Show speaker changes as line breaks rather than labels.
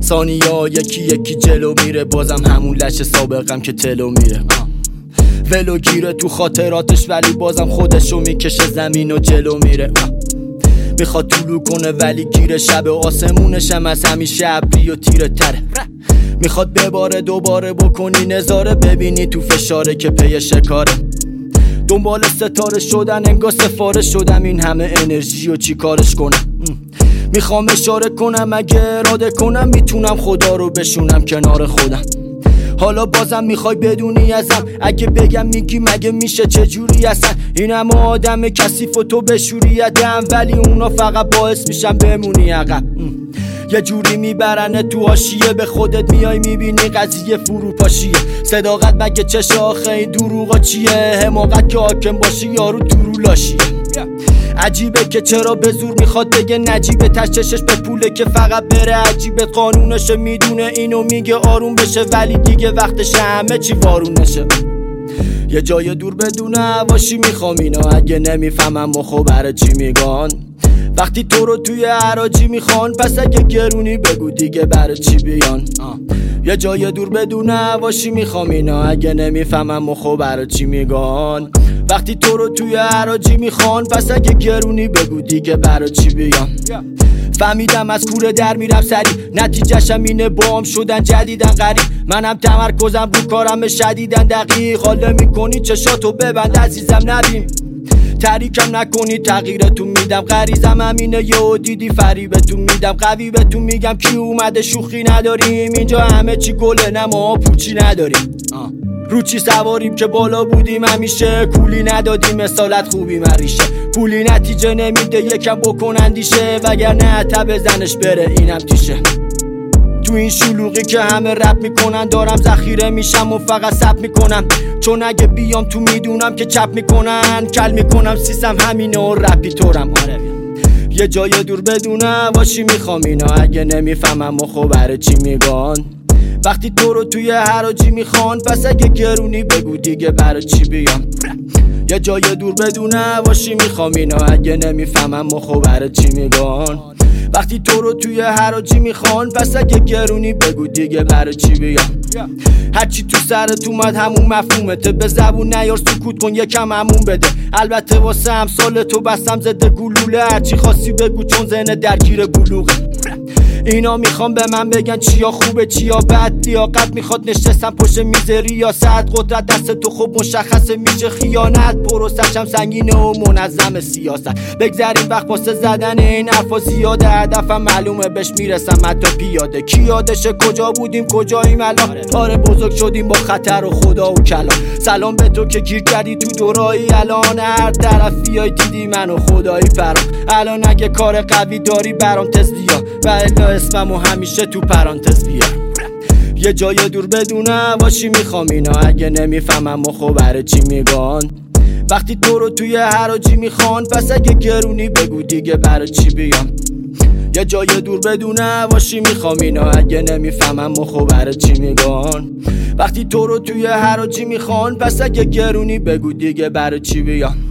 ثانیه‌ها یکی یکی جلو میره، بازم همون لش سابقم که تلو میره. ولو گیره تو خاطراتش ولی بازم خودشو میکشه زمین و جلو میره. میخواد طولو کنه ولی گیره شب و آسمونش هم از همیشه ابری و تیره تره. میخواد بباره دوباره بکنی نظاره، ببینی تو فشاره که پی شکاره. دنبال ستاره شدن انگار سفارش شدم، این همه انرژی و چی کارش کنم. میخوام اشاره کنم اگه اراده کنم میتونم خدا رو بشونم کنار خودم. حالا بازم میخوای بدونی ازم، اگه بگم میگی مگه میشه چجوری هستن این همه آدم کثیف و تو بشوری ادم، ولی اونا فقط باعث میشن بمونی عقب. یه جوری میبرنه تو حاشیه، به خودت میای میبینی قضیه فروپاشیه. صداقت مگه چه آخه این دروغا چیه؟ حماقت که حاکم باشی یارو درو لاشیه. عجیبه که چرا به زور میخواد بگه نجیبه، تشتشش به پوله که فقط بره عجیبه. قانونشه میدونه اینو میگه آروم بشه، ولی دیگه وقتش همه چی وارونشه. یه جای دور بدون هواشی میخوام اینا، اگه نمیفهمم و برای چی میگن. وقتی تو رو توی حراجی میخوان پس اگه گرونی بگو دیگه برای چی بیان. یه جای دور بدون هواشی میخوام اینا، اگه نمیفهمم و برای چی میگن. وقتی تو رو توی حراجی میخوان پس اگه گرونی بگو دیگه برای چی بیان. فهمیدم از کوره در میرم سری، نتیجهشم اینه بام شدن جدیدن غریب. منم تمرکزم رو کارم شدیدن دقیق. حالا میکنی چشاتو ببند عزیزم نبین، تحریکم نکنی تغییرتون میدم. غریزم همینه یهو دیدی فریبتون میدم. قوی بهتون میگم کی اومده شوخی نداریم اینجا، همه چی گله نه ما پوچی نداریم. رو چی سواریم که بالا بودیم همیشه، کولی ندادیم مثالت خوبی مریشه. پولی نتیجه نمیده یکم بکن اندیشه، وگرنه تا بزنش بره اینم تیشه. تو این شلوغی که همه رپ میکنن دارم ذخیره میشم و فقط سب میکنم، چون اگه بیام تو میدونم که چپ میکنن. کل میکنم سیسم همینه و رپی طورم. یه جای دور بدون هواشی میخوام اینا، اگه نمیفهمم و برای چی میگن. وقتی تو رو توی حراجی میخوان پس اگه گرونی بگو دیگه برای چی بیام. یه جای دور بدون هواشی میخوام اینا، اگه نمیفهمم و برای چی میگن. وقتی تو رو توی حراجی میخوان پس اگه گرونی بگو دیگه برای چی بیام. هرچی تو سرت اومد همون مفهومته، به زبون نیار سکوت کن یکم همون بده. البته واسه امثال تو بستم زده گلوله، هرچی خاصی بگو چون ذهن درگیر بلوغه. اینا میخوام به من بگن چیا خوبه چیا بد، لیاقت میخواد نشستم پشت میز ریاست. قدرت دست تو خوب مشخصه میشه خیانت، پروسشم سنگینه و منظم سیاست. بگذاریم وقت واسه زدن این حرفا زیاده، هدفم معلومه بهش میرسم حتی پیاده. کی یادشه کجا بودیم کجاییم الان، آره بزرگ شدیم با خطر و خدا و کلام. سلام به تو که گیر کردی تو دورایی الان، هر طرفیای دیدی من و خدایی پرام. الان اگه کار قوی داری برام تست بیا، و الا اسممو همیشه تو پرانتز بیار. یه جای دور بدون هواشی میخوام اینا، اگه نمیفهمم و برای چی میگن. وقتی تو رو توی حراجی میخوان پس اگه گرونی بگو دیگه برای چی بیام. یه جای دور بدون هواشی میخوام اینا، اگه نمیفهمم و برای چی میگن. وقتی تو رو توی حراجی میخوان پس اگه گرونی بگو دیگه برای چی بیام.